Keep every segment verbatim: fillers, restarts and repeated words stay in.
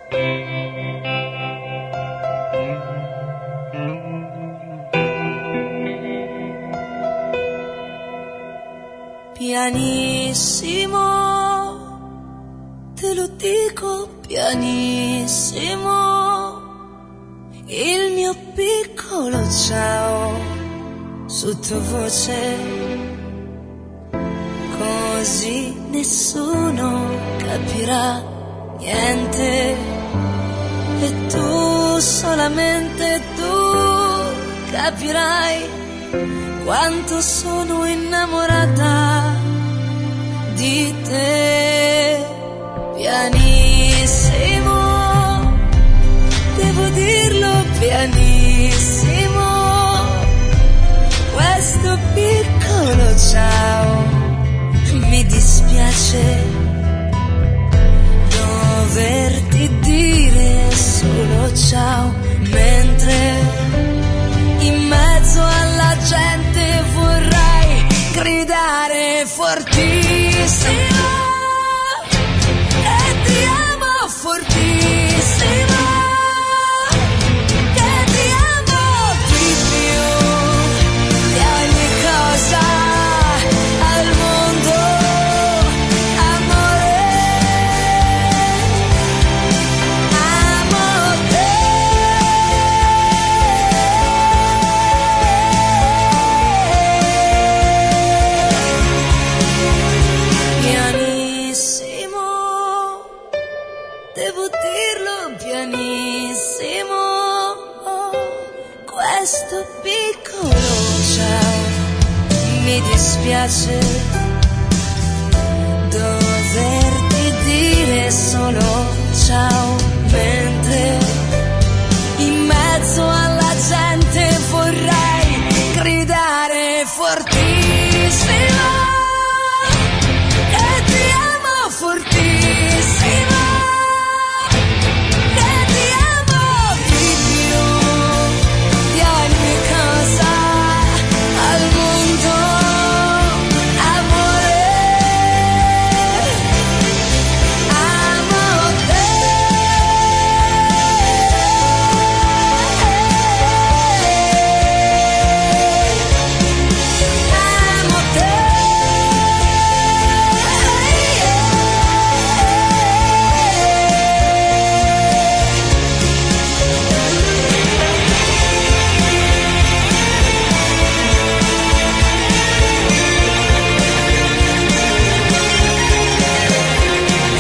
Pianissimo, te lo dico pianissimo, il mio piccolo ciao sottovoce, così nessuno capirà niente e tu, solamente tu capirai quanto sono innamorata di te. Pianissimo, devo dirlo pianissimo, questo piccolo ciao mi dispiace doverti dire solo ciao, mentre in mezzo alla gente vorrai gridare fortissimo e ti amo fortissimo, che ti amo di più di ogni cosa al mondo, amore, amo te. Pianissimo, devo dirlo pianissimo, questo piccolo ciao mi dispiace doverti dire solo ciao, mentre in mezzo alla gente vorrei gridare fortissimo che ti amo fortissimo, che ti amo di più di ogni cosa al mondo, amore, amo te. Amo te.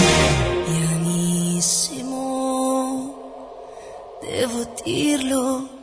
Pianissimo, devo dirlo